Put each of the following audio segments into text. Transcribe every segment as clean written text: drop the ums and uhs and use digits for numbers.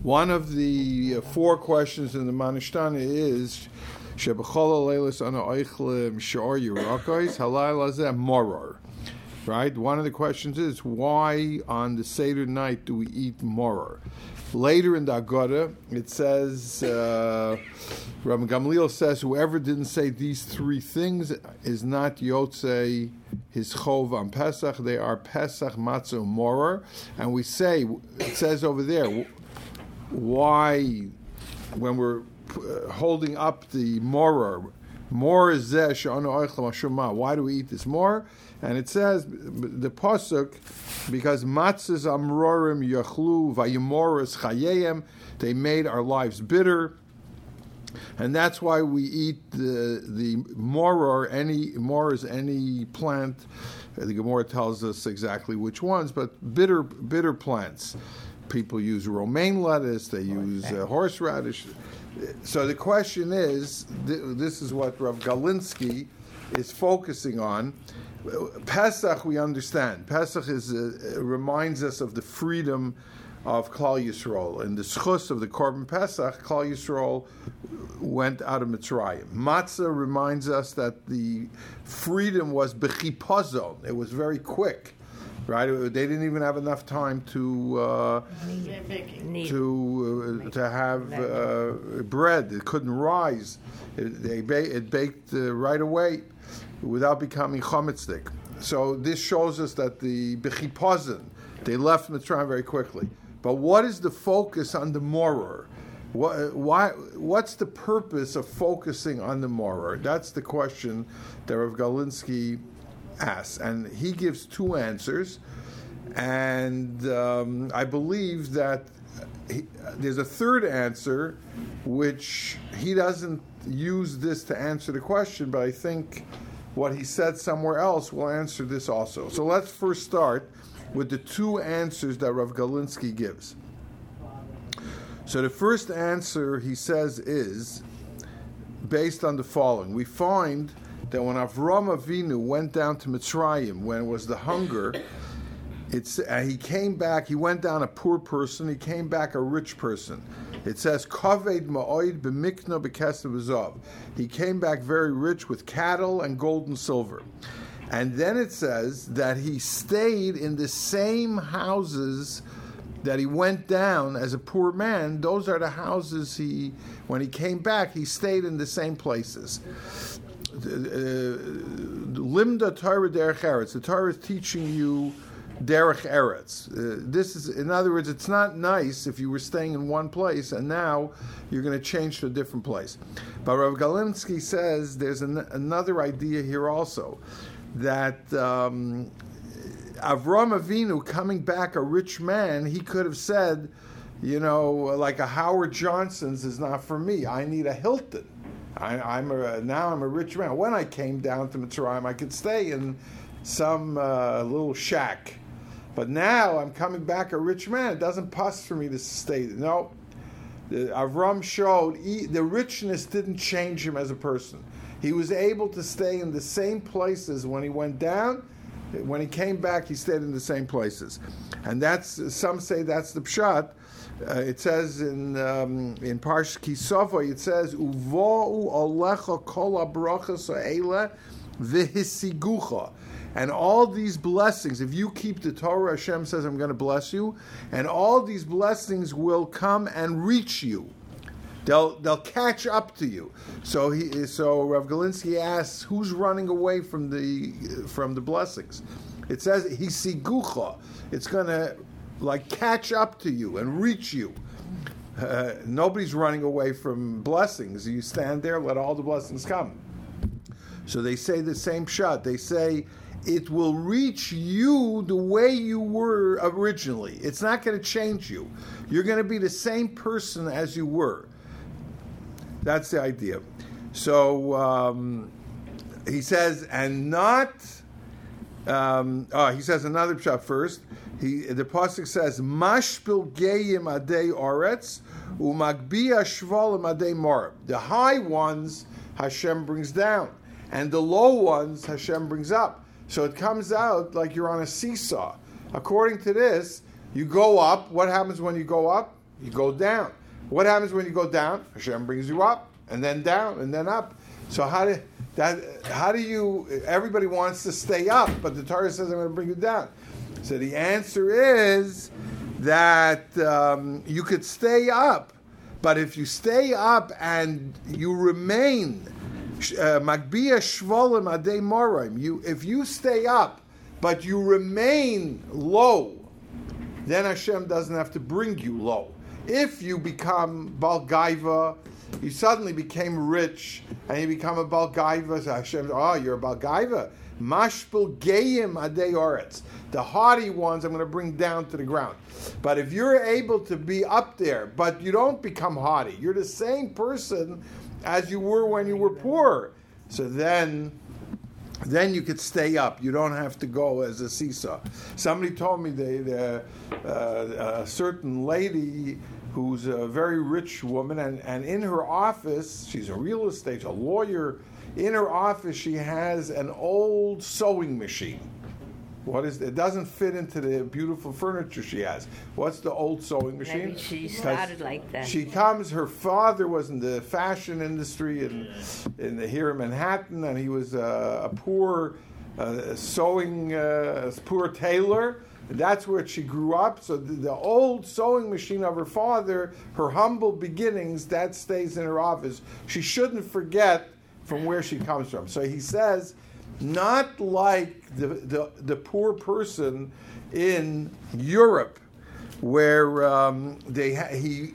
One of the four questions in the Manishtana is right? One of the questions is, why on the Seder night do we eat moror? Later in the Agada, it says, Rabbi Gamliel says, whoever didn't say these three things is not Yotzei his chov on Pesach. They are Pesach, Matzah, moror. And we say, it says over there, why, when we're holding up the moror, why do we eat this moror? And it says, the pasuk, because matzahs amrorim yachlu vayimoras chayeyem, they made our lives bitter, and that's why we eat the moror. Moror is any plant. The Gemara tells us exactly which ones, but bitter plants. People use romaine lettuce. They use horseradish. So the question is, this is what Rav Galinsky is focusing on. Pesach, we understand. Pesach reminds us of the freedom of Klal Yisrael. In the schus of the Korban Pesach, Klal Yisrael went out of Mitzrayim. Matzah reminds us that the freedom was bechipazon. It was very quick. Right, they didn't even have enough time to have bread. It couldn't rise. It baked right away without becoming chametzik. So this shows us that the bechipazon, they left Mitzrayim very quickly. But what is the focus on the moror? What's the purpose of focusing on the moror? That's the question that Rav Galinsky asks, and he gives two answers, and I believe that there's a third answer which he doesn't use this to answer the question, but I think what he said somewhere else will answer this also. So let's first start with the two answers that Rav Galinsky gives. So the first answer, he says, is based on the following. We find that when Avram Avinu went down to Mitzrayim, when it was the hunger, he came back, he went down a poor person, he came back a rich person. It says, Kaved ma'oid b'mikna b'kesav v'zav. He came back very rich with cattle and gold and silver. And then it says that he stayed in the same houses that he went down as a poor man. Those are the houses when he came back, he stayed in the same places. Limda Torah derech eretz. The Torah is teaching you derech eretz. This is, in other words, it's not nice if you were staying in one place and now you're going to change to a different place. But Rav Galinsky says there's another idea here also, that Avram Avinu coming back a rich man, he could have said, like a Howard Johnson's is not for me. I need a Hilton. Now I'm a rich man. When I came down to Mitzrayim, I could stay in some little shack. But now I'm coming back a rich man. It doesn't pass for me to stay. No. Avram showed the richness didn't change him as a person. He was able to stay in the same places when he went down. When he came back, he stayed in the same places. And some say that's the pshat. It says in Parshas Kisava, it says, "Uvo'u alecha kol habrachas ha'ele v'hisigucha," and all these blessings. If you keep the Torah, Hashem says, "I'm going to bless you," and all these blessings will come and reach you. They'll catch up to you. So Rav Galinsky asks, who's running away from the blessings? It says hisigucha. It's going to catch up to you and reach you. Nobody's running away from blessings. You stand there, let all the blessings come. So they say the same shot. They say it will reach you the way you were originally. It's not going to change you. You're going to be the same person as you were. That's the idea. So he says, and not. He says another pshat first. The pasuk says, "Mashpil geyim adei oretz umagbia shvalim adei marab." The high ones Hashem brings down, and the low ones Hashem brings up. So it comes out like you're on a seesaw. According to this, you go up. What happens when you go up? You go down. What happens when you go down? Hashem brings you up, and then down, and then up. So how do you? Everybody wants to stay up, but the Torah says I'm going to bring you down. So the answer is that you could stay up, but if you stay up and you remain Magbia Shvolim Adei Morim, if you stay up but you remain low, then Hashem doesn't have to bring you low. If you become Bal Gaiva, you suddenly became rich, and you become a Bal Gaiva, so Hashem, you're a Bal Gaiva. Mashpil Geim Adei Oretz. The haughty ones I'm going to bring down to the ground. But if you're able to be up there, but you don't become haughty, you're the same person as you were when you were poor. So then you could stay up. You don't have to go as a seesaw. Somebody told me a certain lady who's a very rich woman, and in her office, she's a real estate, a lawyer. In her office, she has an old sewing machine. It doesn't fit into the beautiful furniture she has. What's the old sewing machine? Maybe she started like that. Her father was in the fashion industry here in Manhattan, and he was a poor poor tailor. That's where she grew up. So the old sewing machine of her father, her humble beginnings, that stays in her office. She shouldn't forget from where she comes from. So he says, not like the poor person in Europe, where the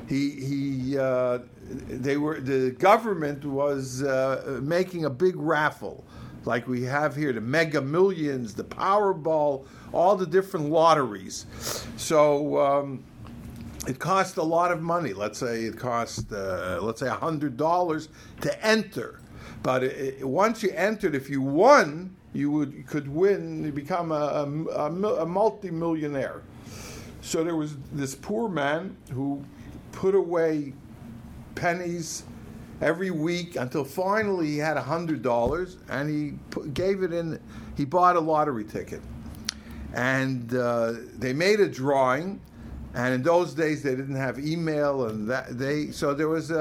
government was making a big raffle, like we have here, the Mega Millions, the Powerball, all the different lotteries. So it cost a lot of money. Let's say it cost $100 to enter. But once you entered, if you won, you could win, you become a multi-millionaire. So there was this poor man who put away pennies every week until finally he had $100, and he gave it in. He bought a lottery ticket, and they made a drawing. And in those days, they didn't have email, and so there was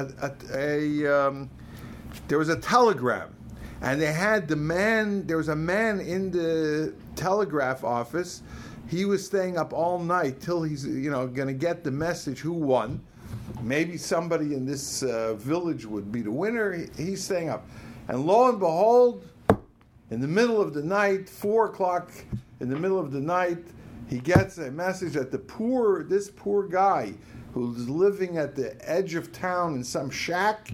there was a telegram, and they had there was a man in the telegraph office. He was staying up all night till he's going to get the message who won. Maybe somebody in this village would be the winner. He's staying up. And lo and behold, in the middle of the night, 4 o'clock in the middle of the night, he gets a message that this poor guy who's living at the edge of town in some shack,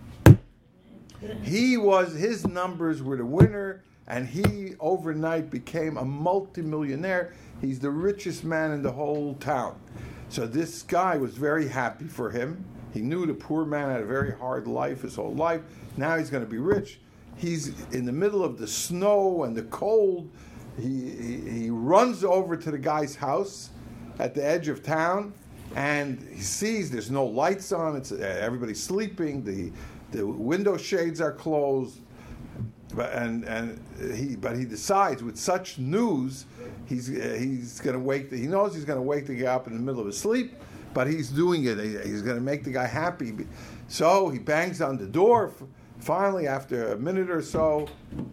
his numbers were the winner, and he overnight became a multimillionaire. He's the richest man in the whole town. So this guy was very happy for him. He knew the poor man had a very hard life his whole life. Now he's going to be rich. He's in the middle of the snow and the cold. He runs over to the guy's house at the edge of town, and he sees there's no lights on. Everybody's sleeping. The window shades are closed, but he decides with such news he's going to wake. He knows he's going to wake the guy up in the middle of his sleep, but he's doing it. He's going to make the guy happy. So he bangs on the door. Finally, after a minute or so,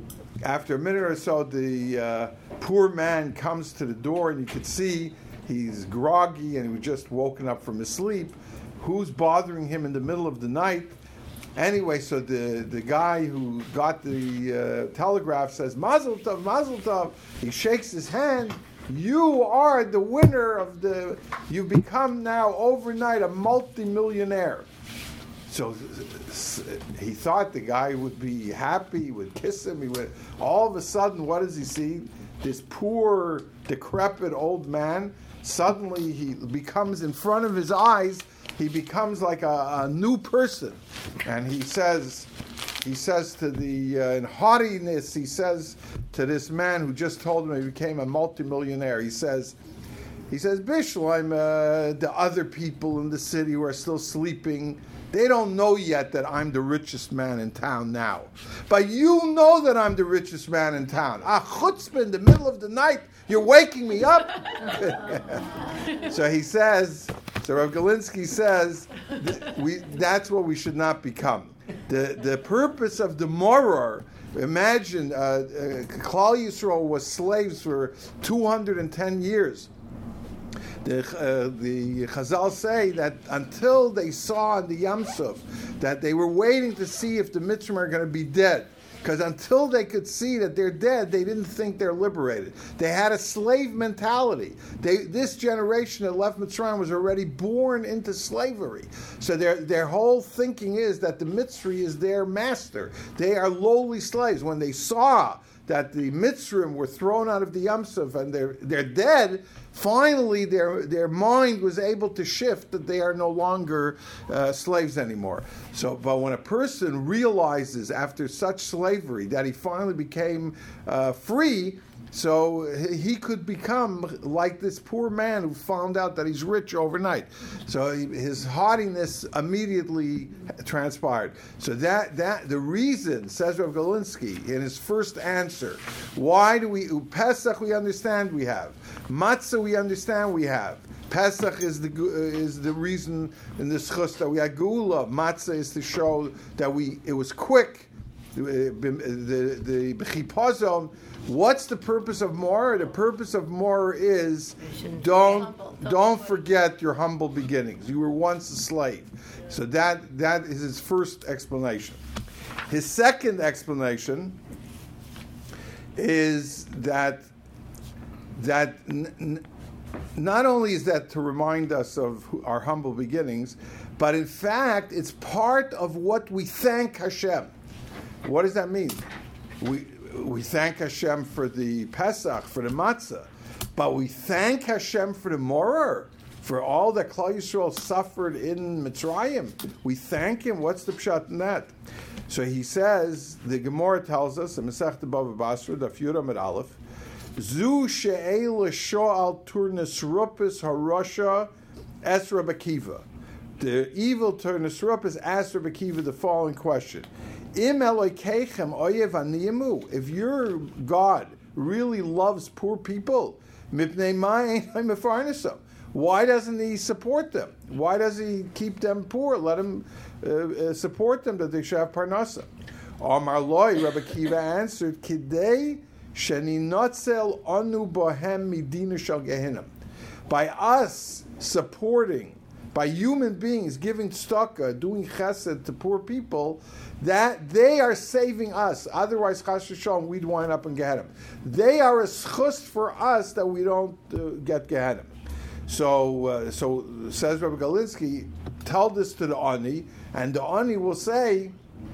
the poor man comes to the door, and you could see he's groggy and he was just woken up from his sleep. Who's bothering him in the middle of the night? Anyway, so the guy who got the telegraph says, Mazel tov, Mazel tov. He shakes his hand. You are the winner you've become now overnight a multimillionaire. So he thought the guy would be happy, he would kiss him. All of a sudden, what does he see? This poor, decrepit old man, suddenly he becomes in front of his eyes, he becomes like a new person. And he says to in haughtiness, he says to this man who just told him he became a multimillionaire, he says, Bishlam, the other people in the city who are still sleeping, they don't know yet that I'm the richest man in town now. But you know that I'm the richest man in town. Chutzpah, in the middle of the night, you're waking me up. So he says, So Rav Galinsky says that's what we should not become. The purpose of the Moror, imagine Klal Yisrael was slaves for 210 years. The Chazal say that until they saw in the Yam Suf that they were waiting to see if the Mitzrayim are going to be dead. Because until they could see that they're dead, they didn't think they're liberated. They had a slave mentality. This generation that left Mitzrayim was already born into slavery. So their whole thinking is that the Mitzri is their master. They are lowly slaves. When they saw that the Mitzrayim were thrown out of the Yam Suf and they're dead, finally their mind was able to shift that they are no longer slaves anymore. So, but when a person realizes after such slavery that he finally became free, so he could become like this poor man who found out that he's rich overnight. So his haughtiness immediately transpired. So that the reason, says Rav Galinsky in his first answer, why do we Pesach we understand we have, Matzah we understand we have. Pesach is the reason in the schus that we had Geula. Matzah is to show that it was quick. The B'chipazon. What's the purpose of Moror? The purpose of Moror is don't forget your humble beginnings. You were once a slave. So that is his first explanation. His second explanation is that not only is that to remind us of our humble beginnings, but in fact it's part of what we thank Hashem. What does that mean? We thank Hashem for the Pesach, for the Matzah, but we thank Hashem for the Moror, for all that Klal Yisrael suffered in Mitzrayim. We thank Him. What's the pshat in that? So he says, the Gemara tells us, in Masechta Bava Basra, Daf Yud Amud Aleph, Zu she'el sho'al turnes rupis harasha es Rabbi Akiva. The evil turnes rupis asked Rabbi Akiva the following question. Im Elokeichem oyev aniyamu. If your God really loves poor people, mipnei ma'ayin mefarnesam. Why doesn't He support them? Why does He keep them poor? Let Him support them that they should have parnasa. Amar loy, Rabbi Akiva answered, Kidei sheninotzel anu bohem midina shel gehinnom. By us supporting, by human beings giving tzedakah, doing chesed to poor people, that they are saving us. Otherwise, chas v'shalom, we'd wind up in Gehenna. They are a schus for us that we don't get Gehenna. So says Rabbi Galinsky, tell this to the Ani, and the Ani will say,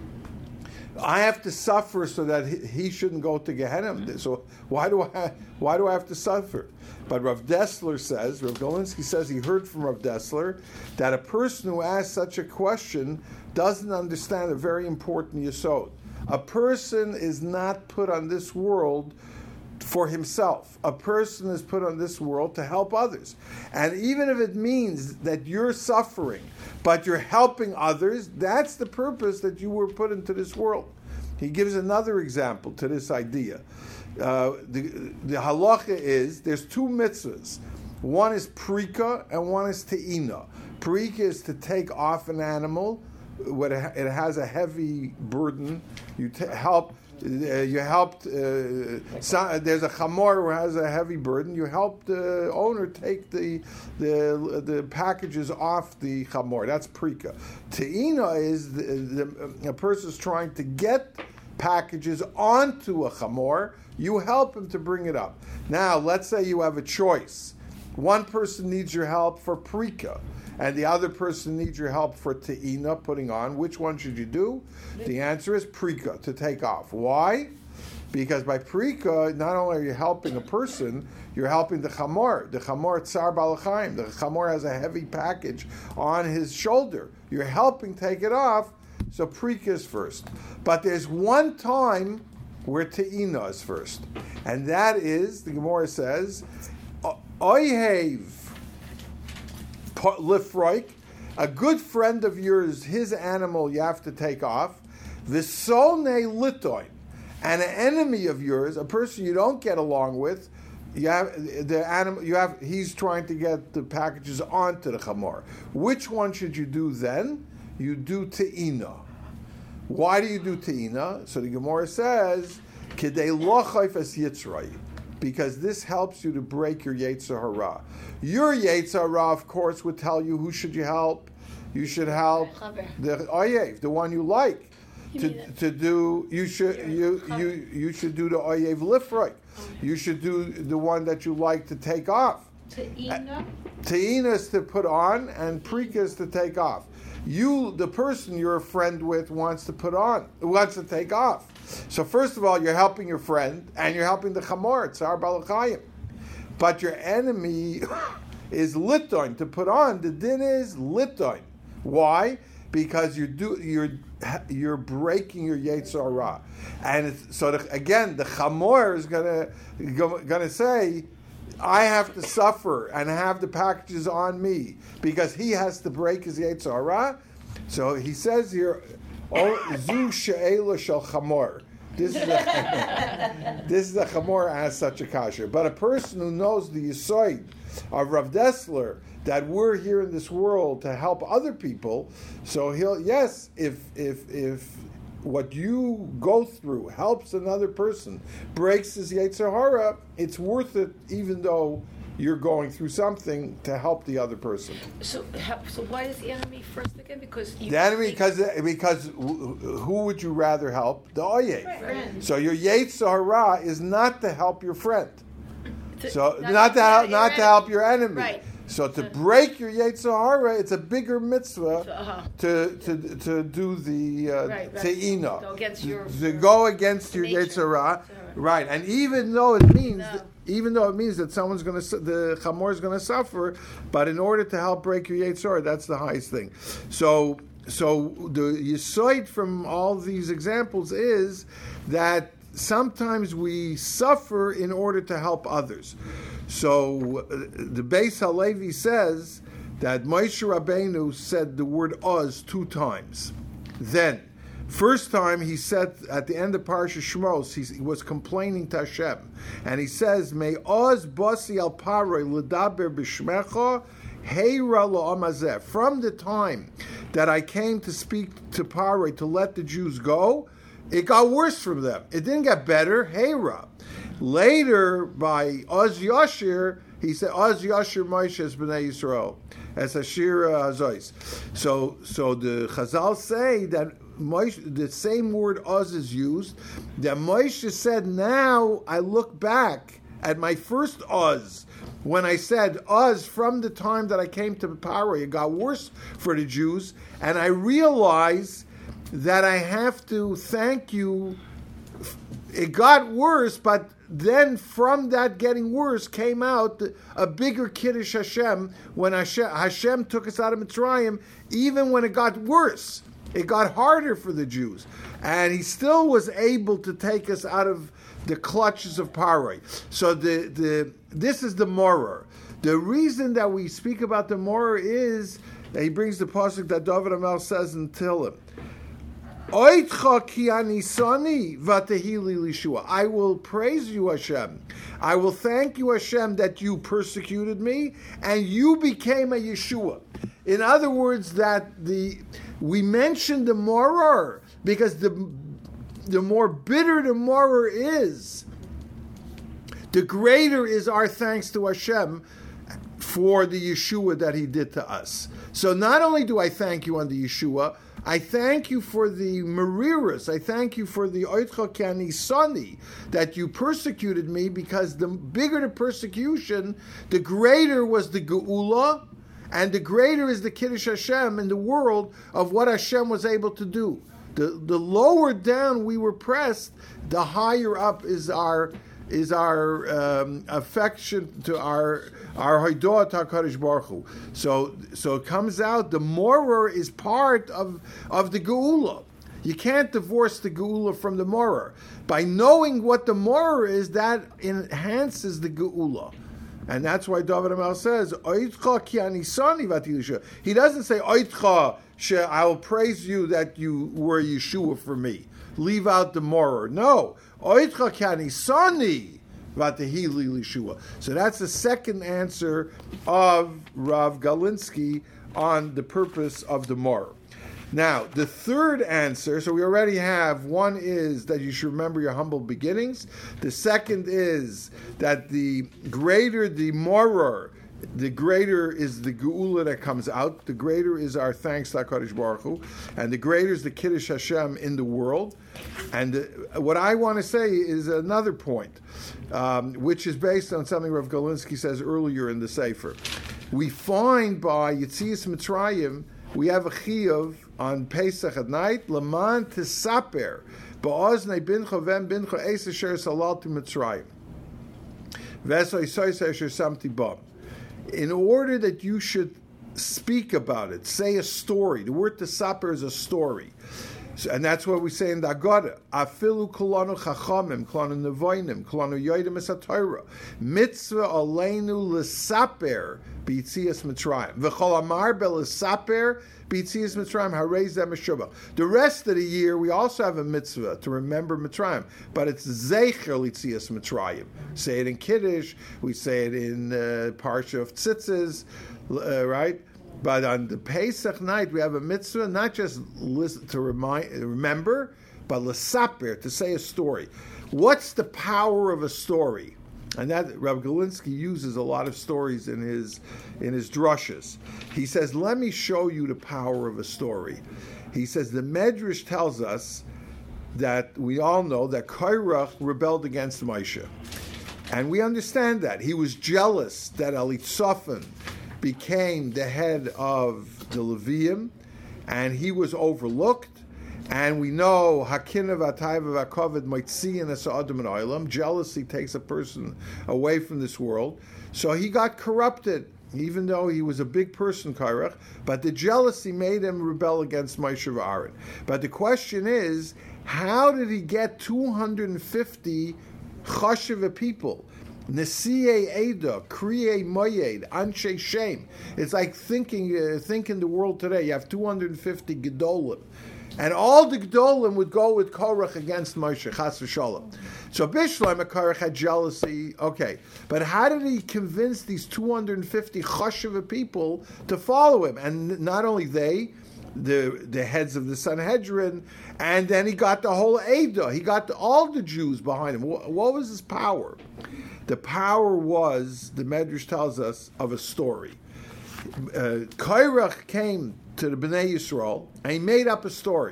I have to suffer so that he shouldn't go to Gehenna. So why do I have to suffer? But Rav Dessler says, Rav Galinsky says he heard from Rav Dessler that a person who asks such a question doesn't understand a very important yesod. A person is not put on this world for himself. A person is put on this world to help others. And even if it means that you're suffering, but you're helping others, that's the purpose that you were put into this world. He gives another example to this idea. The halacha is, there's two mitzvahs. One is prika and one is te'ina. Prika is to take off an animal when it has a heavy burden. You helped. There's a chamor who has a heavy burden. You help the owner take the packages off the chamor. That's prika. Te'ina is a person's trying to get packages onto a chamor. You help him to bring it up. Now, let's say you have a choice. One person needs your help for prika, and the other person needs your help for te'ina, putting on. Which one should you do? The answer is prika, to take off. Why? Because by prika, not only are you helping a person, you're helping the chamor. The chamor tsar balachayim. The chamor has a heavy package on his shoulder. You're helping take it off, so prika is first. But there's one time where te'ina is first. And that is, the Gemara says, Oyhev lifroik, a good friend of yours, his animal you have to take off. Visone litoin, and an enemy of yours, a person you don't get along with, You have the animal. He's trying to get the packages onto the chamor. Which one should you do then? You do te'ina. Why do you do te'ina? So the Gemara says, "Kidei lo chayfes yitzray," because this helps you to break your yetzer hara. Your yetzer hara, of course, would tell you who should you help. You should help the oyev, the one you like. To do, you should do the oyev lifroi. You should do the one that you like to take off. Te'ina is to put on, and prika is to take off. The person you're a friend with, wants to take off. So first of all, you're helping your friend, and you're helping the chamor, Tsar Balachayim. But your enemy is litoin, to put on. The din is litoin. Why? Because you're breaking your yetzer hara, and again the chamor is gonna say, I have to suffer and have the packages on me because he has to break his yetzer hara. So he says here, zu she'ela shel chamor. This is a chamor as such a kasher, but a person who knows the yisoid of Rav Dessler, that we're here in this world to help other people, so if what you go through helps another person, breaks his yetzer hara, it's worth it, even though you're going through something to help the other person. So why is the enemy first again? Because who would you rather help? The oyev. Right. So your yetzer hara is not to help your friend. Not to help your enemy. Right. So to break your yetzer hara, it's a bigger mitzvah to do the te'ina, to go against your yetzer hara, right? And even though it means that someone's the chamor is going to suffer, but in order to help break your yetzer hara, that's the highest thing. So the yisoid from all these examples is that sometimes we suffer in order to help others. So the Beis Halevi says that Moshe Rabbeinu said the word Oz 2 times. Then, first time he said at the end of Parashat Shmos, he was complaining to Hashem, and he says, "May Oz basi al paroi ledaber b'shmecha heira lo'amazeh." From the time that I came to speak to Paroi to let the Jews go, it got worse from them. It didn't get better. Heira. Later, by Oz Yashir, he said, Oz Yashir Moshe es B'nai Yisrael, as Ashir Hazois. So the Chazal say that Moshe, the same word Oz is used, that Moshe said, now I look back at my first Oz, when I said Oz, from the time that I came to power, it got worse for the Jews, and I realize that I have to thank you. It got worse, but then from that getting worse came out a bigger Kiddush Hashem when Hashem took us out of Mitzrayim. Even when it got worse, it got harder for the Jews, and He still was able to take us out of the clutches of Paroi. So this is the morer. The reason that we speak about the morer is that he brings the pasuk that David HaMelech says in Tehillim. I will praise you, Hashem. I will thank you, Hashem, that you persecuted me and you became a Yeshua. In other words, that we mentioned the morer because the more bitter the morer is, the greater is our thanks to Hashem for the Yeshua that He did to us. So not only do I thank you on the Yeshua, I thank you for the Mariras. I thank you for the Oitcha Kani Sani, that you persecuted me, because the bigger the persecution, the greater was the Geula, and the greater is the Kiddush Hashem in the world of what Hashem was able to do. The lower down we were pressed, the higher up is our affection to our Haidoah to HaKadosh Baruch Hu. So it comes out the morer is part of the Geula. You can't divorce the Geula from the morer. By knowing what the morer is, that enhances the Geula. And that's why David HaMelech says, Oitcha ki ani sani vati Yeshua. He doesn't say, Oitcha, I will praise you that you were Yeshua for me. Leave out the morer. No. Oitcha ki ani sani Vatehili Lishua. So that's the second answer of Rav Galinsky on the purpose of the Mar. Now, the third answer, so we already have, one is that you should remember your humble beginnings. The second is that the greater the Morer, the greater is the Geula that comes out. The greater is our thanks to HaKadosh Baruch Hu. And the greater is the Kiddush Hashem in the world. And what I want to say is another point, which is based on something Rav Galinsky says earlier in the Sefer. We find by Yetzias Mitzrayim, we have a chiyuv on Pesach at night, Laman Tisaper, Ba'oznei Bincha Vem Bincha Eis Asher Salalti Mitzrayim. Veso Yisois Asher Samti Bam. In order that you should speak about it, say a story. The word Tisaper is a story. So, and that's what we say in the Agada. Afilu kolanu chachamim, kolanu nevoinim, kolanu yoidim es haTorah. Mitzvah aleinu l'saper b'yitzias Mitzrayim. V'chol amar b'l'saper b'yitzias Mitzrayim harei zeh meshubah. The rest of the year, we also have a mitzvah to remember Mitzrayim, but it's zecher l'yitzias Mitzrayim. Say it in Kiddush, we say it in Parsha of Tzitzis, right? But on the Pesach night, we have a mitzvah, not just to remember, but l'saper, to say a story. What's the power of a story? And that Rav Galinsky uses a lot of stories in his drushes. He says, let me show you the power of a story. He says, the Medrash tells us that we all know that Korach rebelled against Moshe. And we understand that. He was jealous that Elitzaphan became the head of the Levium, and he was overlooked. And we know Hakina v'Atayva v'Kovid Moitziin es Adam and Olam. Jealousy takes a person away from this world. So he got corrupted, even though he was a big person, Korach. But the jealousy made him rebel against Moshe v'Aaron. But the question is, how did he get 250 Chashiva people? Nesiye Eda, Kriye Moyed, Anshe Shem. It's like thinking the world today. You have 250 Gedolim. And all the Gedolim would go with Korach against Moshe, Chas v'Shalom. So Bishlam, Korach had jealousy. Okay. But how did he convince these 250 Chashiva people to follow him? And not only they, the heads of the Sanhedrin, and then he got the whole Eda. He got all the Jews behind him. What was his power? The power was, the Medrash tells us, of a story. Korach came to the Bnei Yisrael, and he made up a story.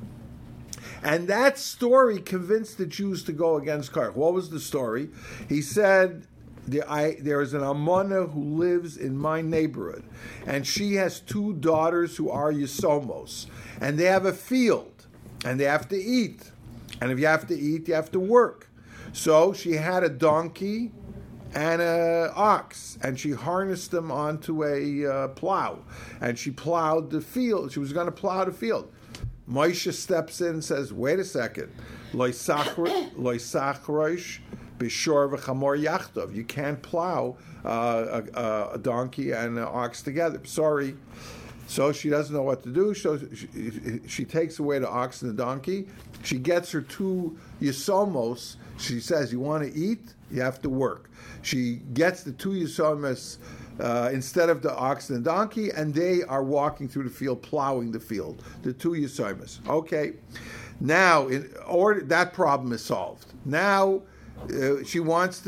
And that story convinced the Jews to go against Korach. What was the story? He said, there is an Amana who lives in my neighborhood, and she has two daughters who are Yisomos, and they have a field, and they have to eat. And if you have to eat, you have to work. So she had a donkey and an ox, and she harnessed them onto a plow, and she plowed the field. She was going to plow the field. Moshe steps in and says, wait a second, Lo sachrosh b'shor v'chamor yachtov. You can't plow a donkey and an ox together. Sorry. So she doesn't know what to do. So she takes away the ox and the donkey. She gets her two Yisomos. She says, you want to eat? You have to work. She gets the two Yisomos instead of the ox and the donkey, and they are walking through the field, plowing the field. The two Yisomos. Okay. Now, that problem is solved. Now, she wants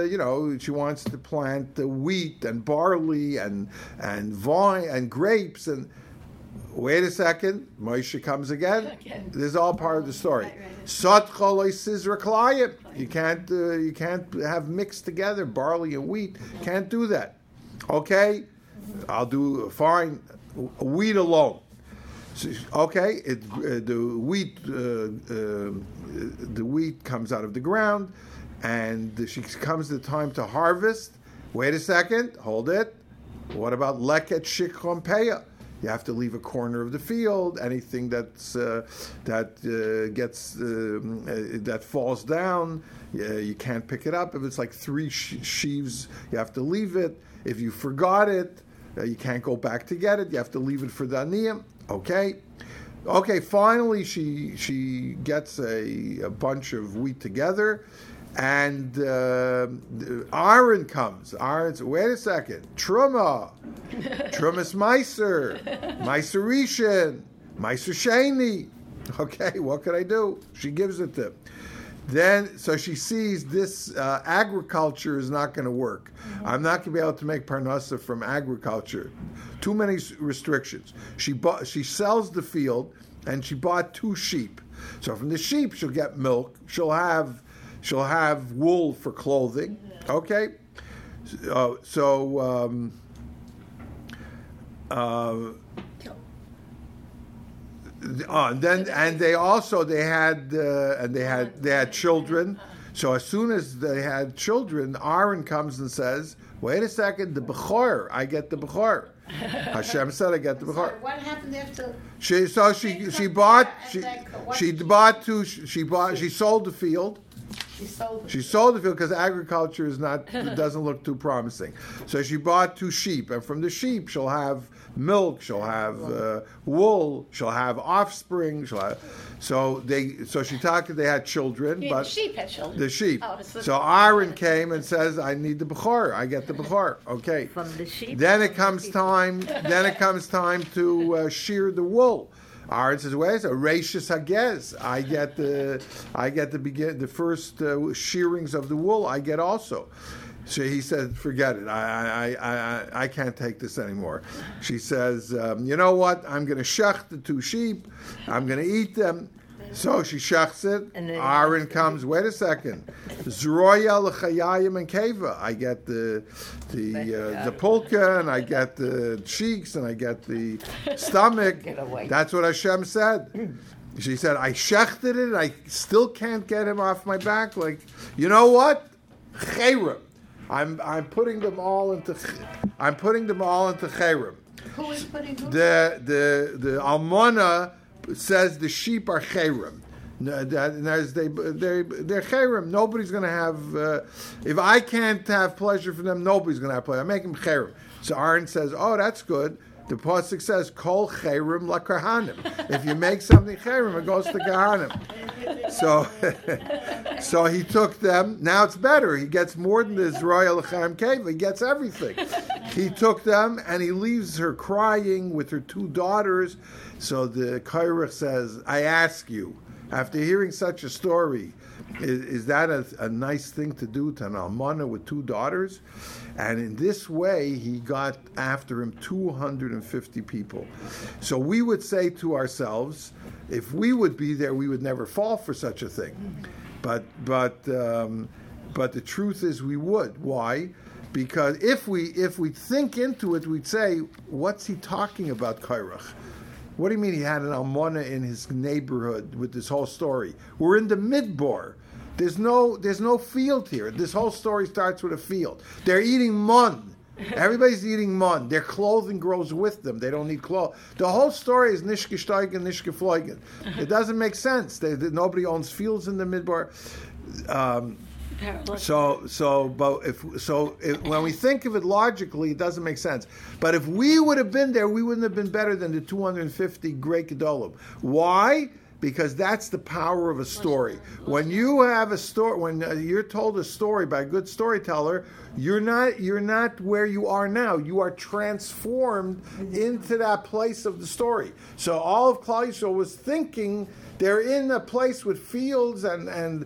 to plant the wheat and barley and vine and grapes. And wait a second, Moshe comes again. This is all part of the story. Right. You can't have mixed together barley and wheat. Can't do that. Okay, I'll do fine. Wheat alone. Okay, the wheat comes out of the ground. And she comes to the time to harvest. Wait a second, hold it. What about leket shikron peya? You have to leave a corner of the field. Anything that falls down, you can't pick it up. If it's like 3 sheaves, you have to leave it. If you forgot it, you can't go back to get it. You have to leave it for the aniyim. Okay. Finally, she gets a bunch of wheat together. And Aaron comes. Aaron says, wait a second. Trumas Meiser, Meiser Rishon, Meiser Sheni. Okay, what could I do? She gives it to him. Then, so she sees this agriculture is not going to work. I'm not going to be able to make parnasa from agriculture. Too many restrictions. She sells the field, and she bought 2 sheep. So from the sheep, she'll get milk. She'll have wool for clothing. Okay, they had children. So as soon as they had children, Aaron comes and says, "Wait a second, the bechor, I get the bechor." Hashem said, "I get the bechor." So what happened after? She sold the field. She sold the field because agriculture doesn't look too promising. So she bought 2 sheep, and from the sheep she'll have milk, she'll have wool, she'll have offspring. They had children, but The sheep had children. the sheep. Oh, So Aaron came and says, "I need the bechor. I get the bechor." Okay. From the sheep. Then it comes time. To shear the wool. Aaron says, "Wait, a rachis hagez. I get the first shearings of the wool. I get also." So he said, "Forget it. I can't take this anymore." She says, "You know what? I'm going to shech the 2 sheep. I'm going to eat them." So she shechts it. Aaron comes. Wait a second. Zroya l'chayayim and keva. I get the pulka, and I get the cheeks, and I get the stomach. That's what Hashem said. She said, "I shechted it. I still can't get him off my back. Like, you know what? Chayrim. I'm putting them all into chayrim." Who is putting who? The almana says the sheep are chayrim. They're chayrim. Nobody's going to have. If I can't have pleasure from them, nobody's going to have pleasure. I make them chayrim. So Aaron says, "Oh, that's good." The pasuk says, "Kol chayrim lakahanim." If you make something chayrim, it goes to kahanim. So he took them. Now it's better. He gets more than the Zroya l'chaim keva. He gets everything. He took them, and he leaves her crying with her 2 daughters. So the Kairach says, "I ask you, after hearing such a story, is that a nice thing to do to an almana with 2 daughters?" And in this way, he got after him 250 people. So we would say to ourselves, if we would be there, we would never fall for such a thing. But the truth is, we would. Why? Because if we think into it, we'd say, what's he talking about, Kairach? What do you mean he had an almana in his neighborhood with this whole story? We're in the midbar. There's no field here. This whole story starts with a field. They're eating mun. Everybody's eating mun. Their clothing grows with them. They don't need clothes. The whole story is nishke steigen, nishke fleigen. It doesn't make sense. Nobody owns fields in the midbar. When we think of it logically, it doesn't make sense. But if we would have been there, we wouldn't have been better than the 250 great gedolim. Why? Because that's the power of a story. When you have a story, when you're told a story by a good storyteller, you're not where you are now. You are transformed into that place of the story. So all of Klal Yisrael was thinking they're in a place with fields and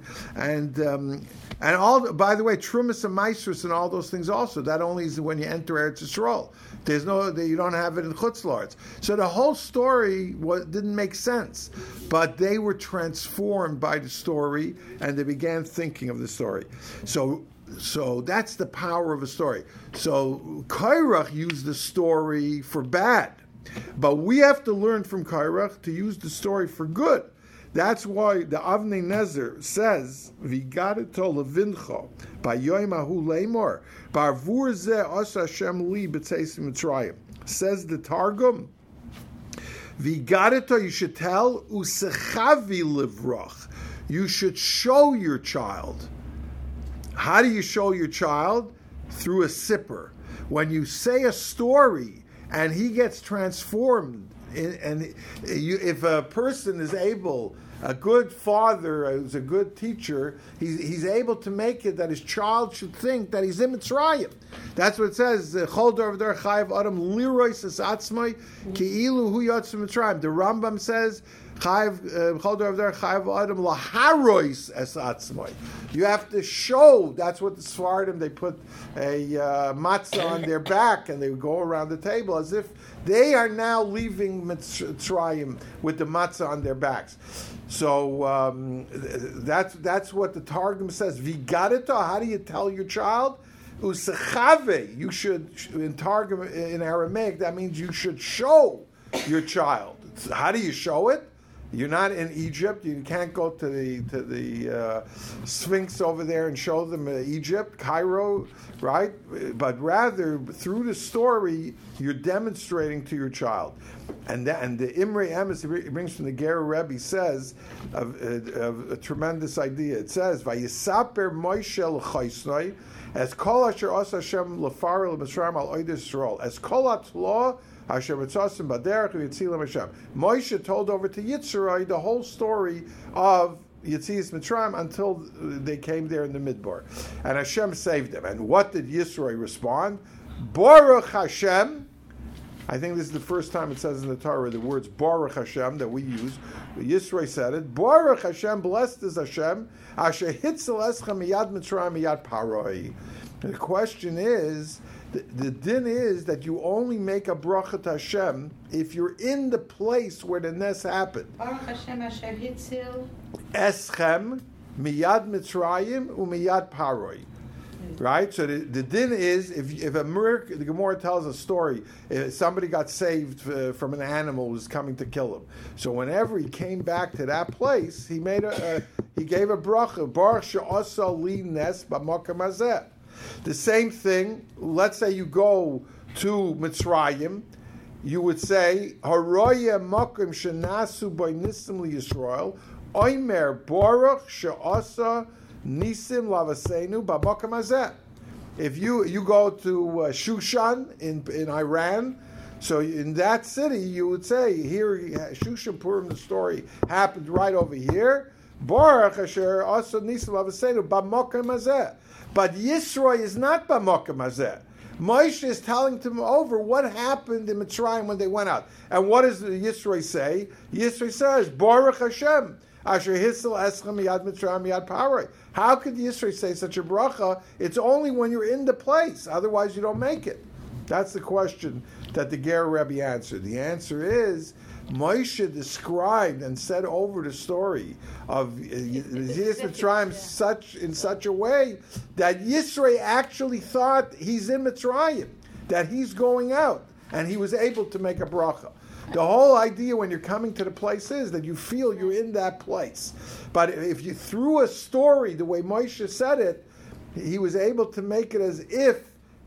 all. By the way, Trumas and Meisrus and all those things also. That only is when you enter Eretz Yisrael. You don't have it in Chutz La'aretz. So the whole story didn't make sense, but they were transformed by the story, and they began thinking of the story. So that's the power of a story. So Kairach used the story for bad, but we have to learn from Kairach to use the story for good. That's why the Avnei Nezer says, "V'gareto levincho b'yoyim hahu leimor b'arvur zeh asa Hashem li b'tzeis Mitzrayim." Says the Targum, "V'gareto, you should tell usechavi livroch. You should show your child. How do you show your child? Through a sipper. When you say a story and he gets transformed. If a person is able, a good father, who's a good teacher, he's able to make it that his child should think that he's in Mitzrayim. That's what it says. Chol dor v'dor chayav adam lirois es atzmai ki'ilu hu yotz Mitzrayim. The Rambam says chol dor v'dor chayav adam laharois es atzmai. You have to show. That's what the Sfardim, they put a matzah on their back and they would go around the table as if they are now leaving Mitzrayim with the matzah on their backs. So that's what the Targum says. Vigadita, how do you tell your child? Usechave, you should, in Targum, in Aramaic, that means you should show your child. How do you show it? You're not in Egypt. You can't go to the Sphinx over there and show them Egypt, Cairo, right? But rather, through the story, you're demonstrating to your child. And the Imre Emes, he brings from the Ger Rebbe, says of a tremendous idea. It says, "Vayisaper Moshe l'chaisnoi as kol asher asa Hashem lefar l'Mitzrayim al oides Yisrael as kol atlo." Moshe told over to Yitzhak the whole story of Yetzias Mitzrayim until they came there in the Midbar. And Hashem saved them. And what did Yisro respond? Baruch Hashem. I think this is the first time it says in the Torah the words Baruch Hashem that we use. Yisro said it. Baruch Hashem, blessed is Hashem. Asher hitzel eschem miyad Mitzrayim miyad Paroi. The question is, the din is that you only make a bracha to Hashem if you're in the place where the nes happened. Baruch Hashem asher hitzil Eschem miyad Mitzrayim umiyad Paroi. Right? So the din is, if a miracle, the Gemara tells a story, if somebody got saved from an animal who was coming to kill him. So whenever he came back to that place, he gave a bracha, Baruch she'asa li nes b'makom hazeh. The same thing, let's say you go to Mitzrayim, you would say, Haroya makom shenasu by nisim li Yisrael, Oimer Baruch she'asa nisim lavasenu b'makom hazeh. If you go to Shushan in Iran, so in that city you would say, here, Shushan Purim, the story happened right over here, Baruch asher asa nisim lavasenu b'makom hazeh. But Yisro is not b'makom hazeh. Moshe is telling them over what happened in Mitzrayim when they went out. And what does Yisro say? Yisro says, Baruch Hashem, asher hisel eschem miyad Mitzrayim miyad Paroi. How could Yisro say such a bracha? It's only when you're in the place. Otherwise, you don't make it. That's the question that the Ger Rebbe answered. The answer is, Moshe described and said over the story of Yetzias Mitzrayim in such a way that Yisro actually thought he's in Mitzrayim, that he's going out, and he was able to make a bracha. The whole idea when you're coming to the place is that you feel you're in that place. But if you threw a story the way Moshe said it, he was able to make it as if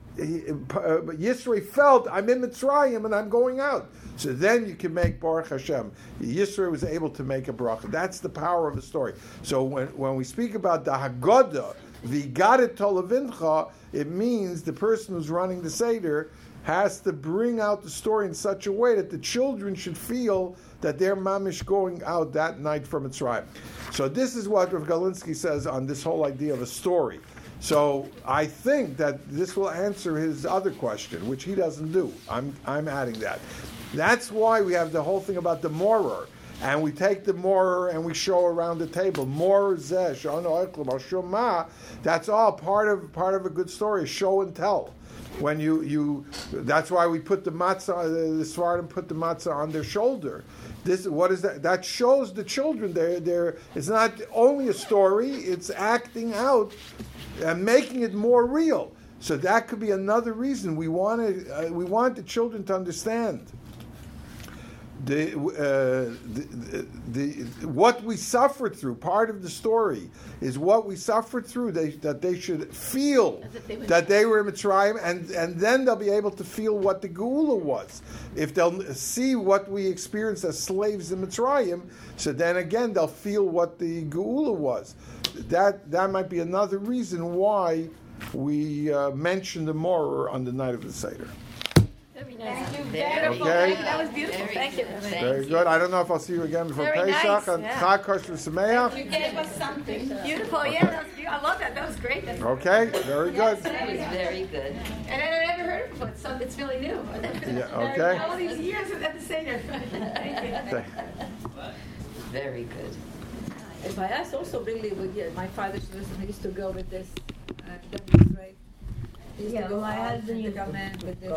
Yisro felt, I'm in Mitzrayim and I'm going out. So then you can make Baruch Hashem. Yisro was able to make a bracha. That's the power of the story. So when we speak about the Haggadah, Vigadet Tolavincha, it means the person who's running the Seder has to bring out the story in such a way that the children should feel that they're mamish going out that night from Mitzrayim. So this is what Rav Galinsky says on this whole idea of a story. So I think that this will answer his other question, which he doesn't do. I'm adding that. That's why we have the whole thing about the morer. And we take the morer and we show around the table. Morer zeh, sh'ano eklum, shoma. That's all part of a good story, show and tell. When you that's why we put the matzah, the Sfardim put the matzah on their shoulder. What is that? That shows the children it's not only a story, it's acting out and making it more real. So that could be another reason we want the children to understand what we suffered through. Part of the story is what we suffered through. That they should feel that they were in Mitzrayim, and then they'll be able to feel what the Geula was. If they'll see what we experienced as slaves in Mitzrayim, so then again they'll feel what the Geula was. That might be another reason why we mention the Morer on the night of the Seder. Thank you Beautiful. Okay. That was beautiful. Thank you. Very good. I don't know if I'll see you again before Very Pesach nice, and yeah. Chag Kosher Sameach. You gave us something. Beautiful. Yeah, that was, I love that. That was great. That's, Okay, very good. That was very good. and I never heard it before. It's really new. Yeah, okay. All these years at the Seder. Thank you. Very good. And by us also really, my father used to go with this. That was great. He used to go My out husband to used come in with this.